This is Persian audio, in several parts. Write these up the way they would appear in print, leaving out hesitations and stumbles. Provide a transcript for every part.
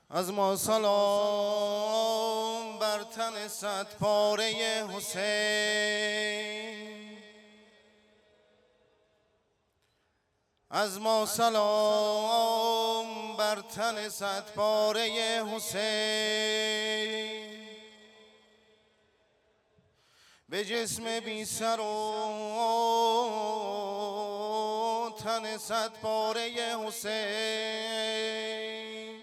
از ما سلام بر تن صد پاره حسین، از ما سلام بر تن صد پاره حسین. به جسم بی سر و تن صد پاره حسین.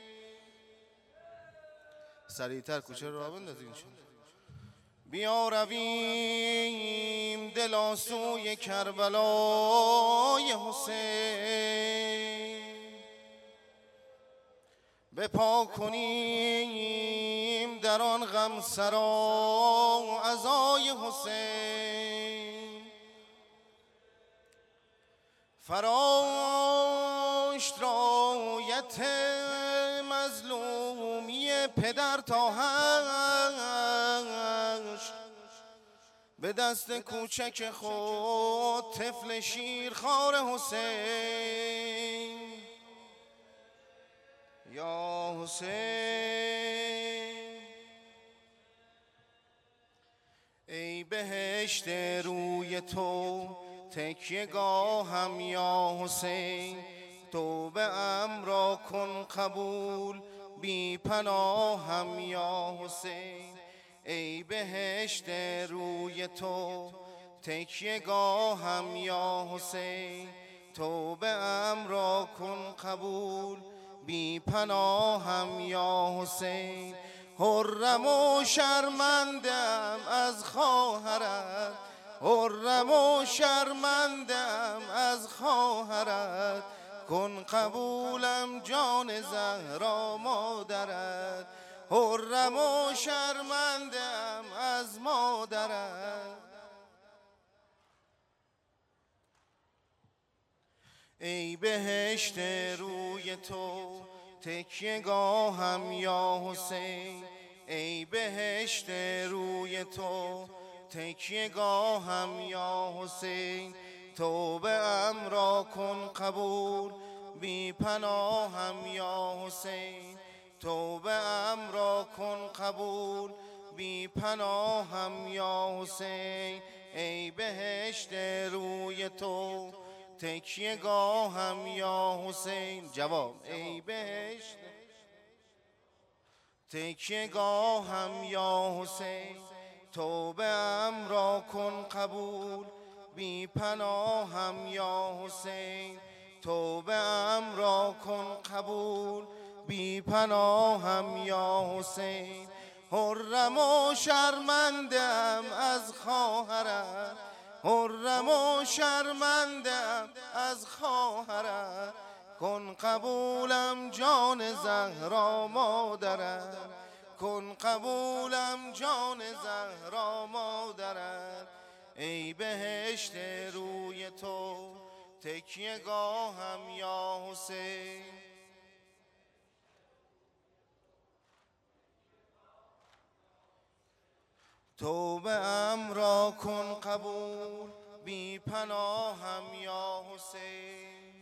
سریعتر کوچه را بندازین. بیا رویم دلا سوی کربلای حسین، بپا کنیم در آن غم سرا عزای حسین. فراشت رایت مظلومی پدر تا هشت، به دست کوچک خود طفل شیرخوار حسین. یا حسین ای بهشت روی تو تکیه گاهم یا حسین، توبه ام را کن قبول بی پناهم یا حسین. ای بهشت روی تو تکیه گاهم یا حسین، توبه ام را کن قبول بی پناهم یا حسین. حرم و شرمندم از خواهرت، حرم و شرمندم از خواهرت، کن قبولم جان زهرا مادرت. حرم و شرمندم از مادرت. ای بهشت روی تو تکیه گاهم یا حسین، ای بهشت روی تو تکیه گاهم یا حسین. توبه ام را کن قبول بی پناهم یا حسین، توبه ام را کن قبول بی پناهم یا حسین. ای بهشت روی تو تکیه گاهم یا حسین. جواب ای بهشت تکیه گاهم یا حسین، توبه ام را کن قبول بی پناهم یا حسین. توبه ام را کن قبول بی پناهم یا حسین. حرم و شرمندم از خواهرت، حرم و شرمندم از خواهرت، کن قبولم جان زهرا مادرت، کن قبولم جان زهرا مادرت. ای بهشت روی تو تکیه گاهم یا حسین. توبه ام را کن قبول بی پناهم یا حسین.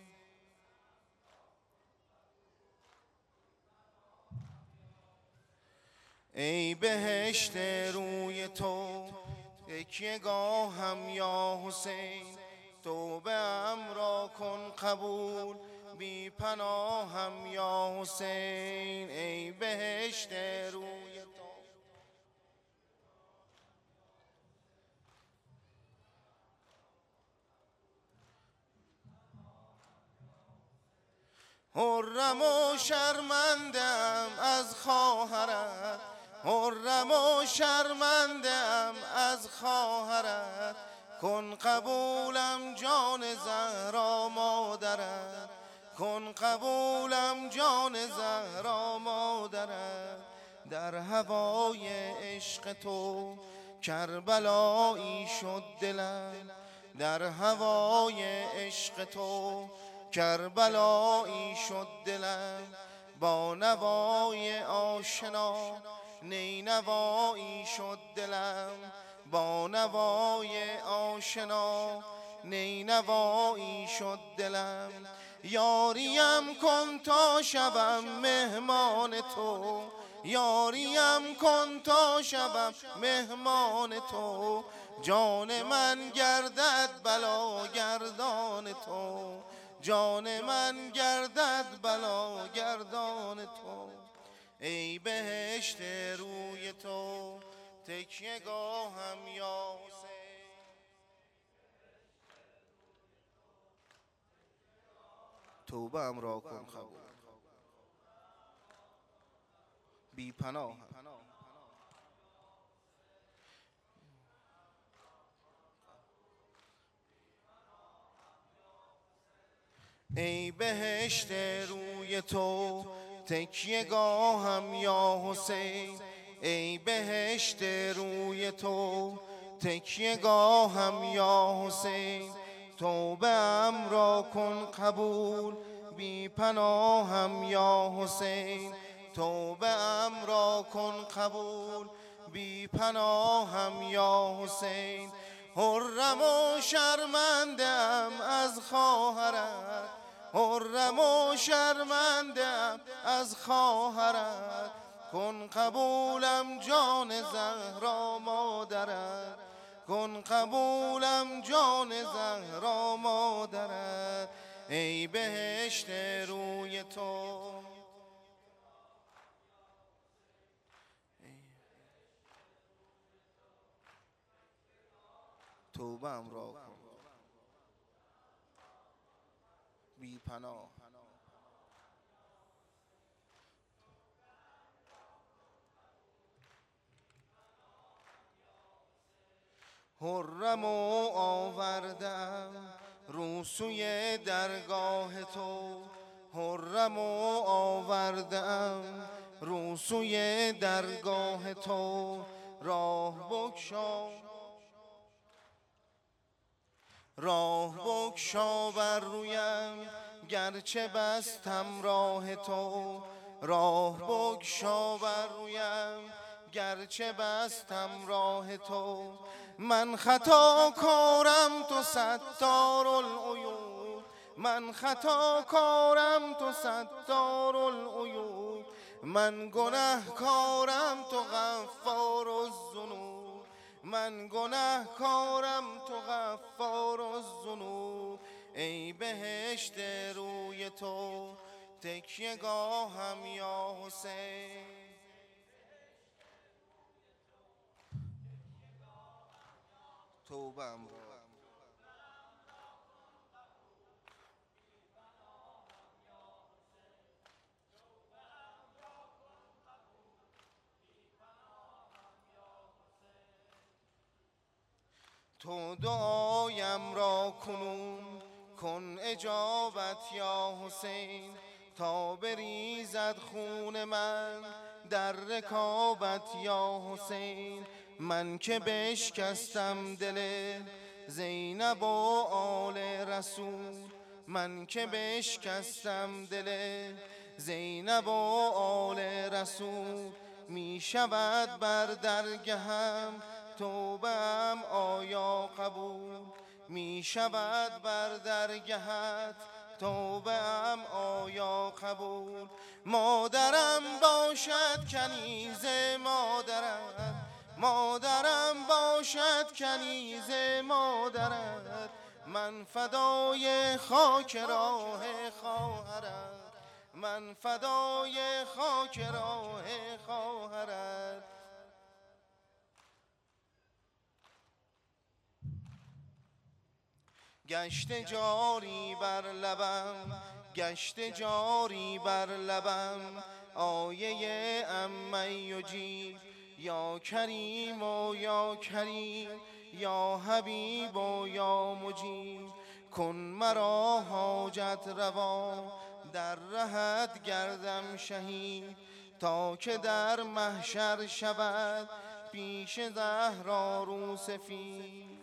ای بهشت روی تو تکیه گاهم یا حسین، توبه ام را کن قبول بی پناهم یا حسین. ای بهشت روی تو حرم و شرمندم از خواهرت، حرم و شرمندم از خواهرت، کن قبولم جان زهرا مادرت، کن قبولم جان زهرا مادرت. در هوای عشق تو کربلایی شد دلم، در هوای عشق تو کربلایی شد دلم. با نوای آشنا نینوایی شد دلم، با نوای آشنا نینوایی شد دلم. یاریم کن تا شوم مهمان تو، یاریم کن تا شوم مهمان تو، جان من گردد بلا گردان تو، جان من گردد بلا گردان تو. ای بهشت روی تو تکیه گاهم یا حسین. توبه ام را کن قبول، بی پناه. ای بهشت روی تو تکیه گاهم یا حسین، ای بهشت روی تو تکیه گاهم یا حسین. توبه ام را کن قبول، بی پناهم یا حسین. توبه ام را کن قبول، بی پناهم یا حسین. حرم و شرمندم از خواهرت، حرم و شرمندم از خواهرت. کن قبولم جان زهرا مادرت، کن قبولم جان زهرا مادرت. ای بهشت روی تو. توبه ام را کن بی پناه. حرم و آوردم رو سوی درگاه تو، حرم و آوردم رو سوی درگاه تو. راه بگشا، راه بگشا بر رویم گرچه بستم راه تو، راه بگشا بر رویم گرچه بستم راه تو. من خطا کارم تو ستار العیوب، من خطا کارم تو ستار العیوب. من گنه کارم تو غفار الذنوب، من گنه کارم تو غفار الذنوب. ای بهشت روی تو تکیه گاهم یا حسین. توبه ام را تو دعایم را کنون کن اجابت یا حسین. تا بریزد خون من در رکابت یا حسین. من که بشکستم دل زینب و آل رسول، من که بشکستم دل زینب و آل رسول. می شود بر درگهم توبه‌ام آیا قبول، می شود بر درگهت توبه‌ام آیا قبول. مادرم باشد کنیز مادرت، مادرم باشد کنیز مادرت. من فدای خاک راه خواهرت، من فدای خاک راه خواهرت. گشت جاری بر لبم، گشت جاری بر لبم آیه عمن یجیب. یا کریم و یا کریم، یا حبیب و یا مجیب. کن مرا حاجت روا در رهت گردم شهید. تا که در محشر شود پیش زهرا رو سفید.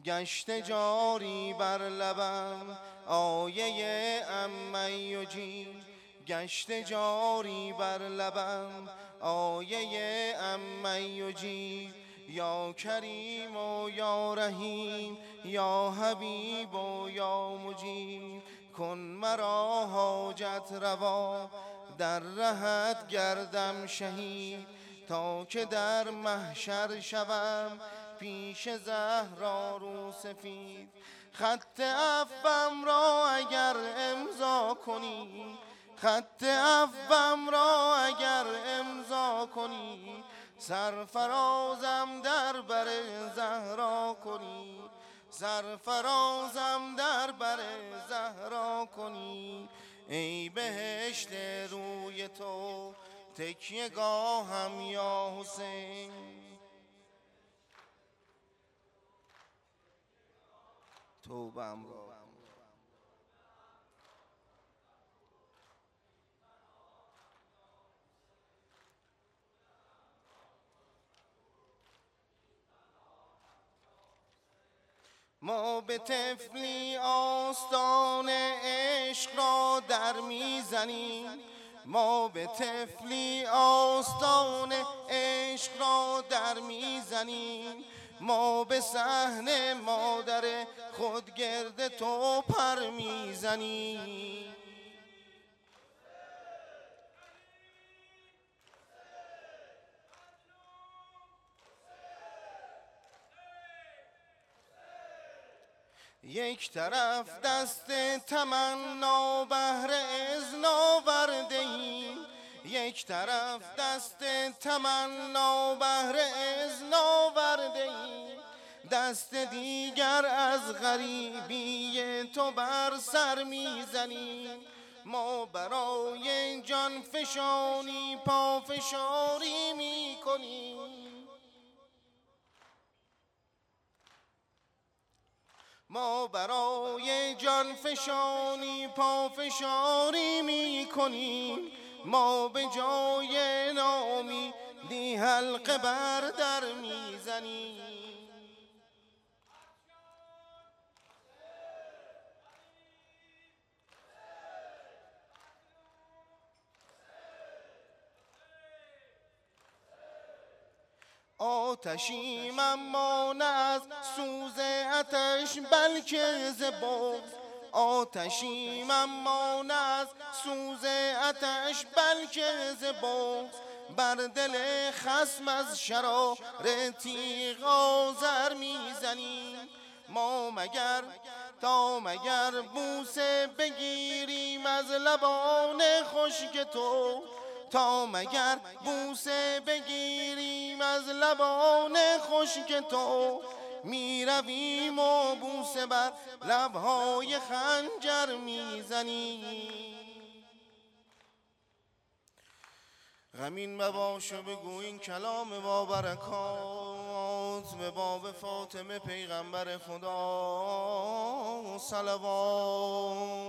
گشته جاری بر لبم آیه عمن یجیر، گشته جاری بر لبم آیه عمن یجیر. یا کریم و یا رحیم یا حبیب و یا مجیر، کن مرا حاجت روا در رهت گردم شهید، تا که در محشر شوم پیش زهرا رو سفید. خط عفوم را اگر امضا کنی، خط عفوم را اگر امضا کنی، سرفرازم در بر زهرا کنی، سرفرازم در بر زهرا کنی. ای بهشت روی تو تکیه گاهم یا حسین، توبه‌ام را کن. ما به طفلی آستان عشق را در میزنیم، ما به طفلی آستان عشق را در میزنیم، ما به صحن مادر خود گرد تو پر میزنیم. یک طرف دست تمنا بهر اذن آورده ایم، یک طرف دست تمنا بهر اذن آورده ایم، دست دیگر از غریبی تو بر سر میزنیم. ما برای جان فشانی پافشاری میکنیم، ما برای جان فشانی پافشاری میکنیم، ما به جای نامیدی حلقه بر در میزنیم. آتشیم اما نه از سوز آتش بلکه ز بغض، آتشیم اما نه از سوز آتش بلکه ز بغض، بر دل خصم از شرار تیغ آذر میزنیم. ما مگر بوسه بگیریم از لبان خشک تو، تا مگر بوسه بگیریم از لبان خشک تو، می رویم و بوسه بر لبهای خنجر میزنیم. غمین مباش و بگو این کلام با برکات، به باب فاطمه پیغمبر خدا صلوات.